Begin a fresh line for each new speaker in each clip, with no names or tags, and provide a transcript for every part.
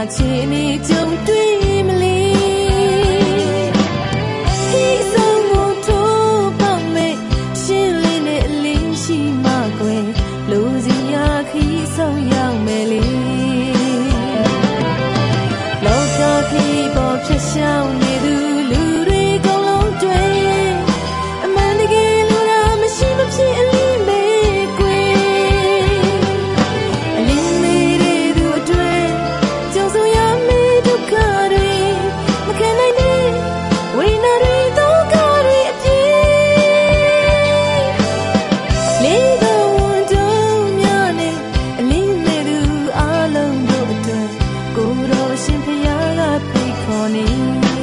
ချင်းနေကြုံတွေ့မလဲဒီဆုံးကိုထိုးပေါက်မဲ့ရှင်းလင်းတဲ့အလင်းရှိမှကွယ်လူစီရာခီးဆုံးရောက်မယ်လေလောကခီးပေါ်ဖြတ်ရှောင်းနေသူလူတွေကုန်လုံးတွေ့အမှန်တကယ်လူရာမရှိမဖြစ်အလင်းပဲကွယ်အလင်းလေးတွေသူအတွက်ကြုံဆုံရမယ့်ဒုက္ခတွေမခံနိုင်တဲ့ဝိညာဉ်တွေဒုက္ခတွေအပြည့်လေးသောဝန်တုံးများနဲ့အလင်းလေးသူအလုံးတို့အတွက်ကိုယ်တော်ရှင်ဖျားကဖိတ်ခေါ်နေ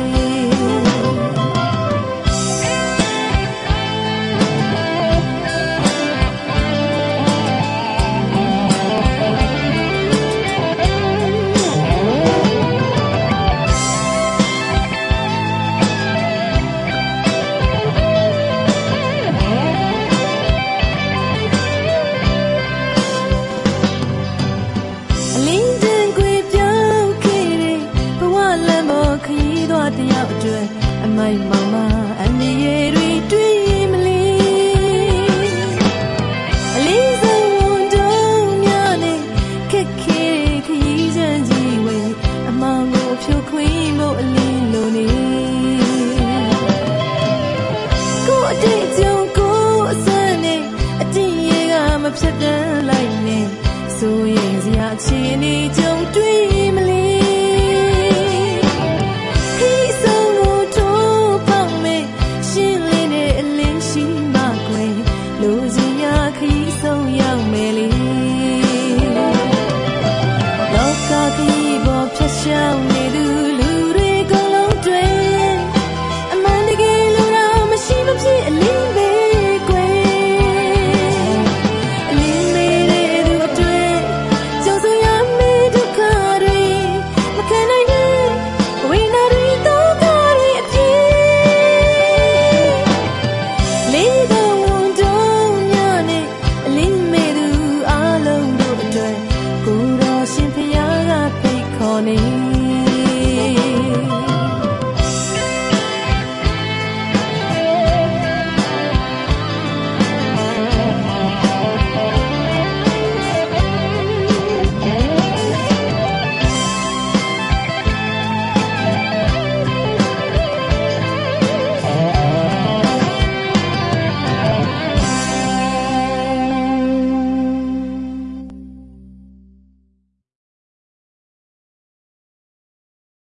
အမိုက်မောင်မအန်ဒီရဲ့တွေတွေ့မလဲအလေးဆုံးဝန်တုံးများနဲ့ခက်ခဲခရီးချမ်းကြီးဝဲအမောင်ကိုဖြိုခွင်းဖို့အလင်းလိုနေကိုအတိတ်ကြုံကိုအစမ်းနဲ့အတင်းရဲ့ကမဖြတ်တန်းလိုက်နဲ့ဆိုရင်စရာအခြေအနေကြုံတွေ့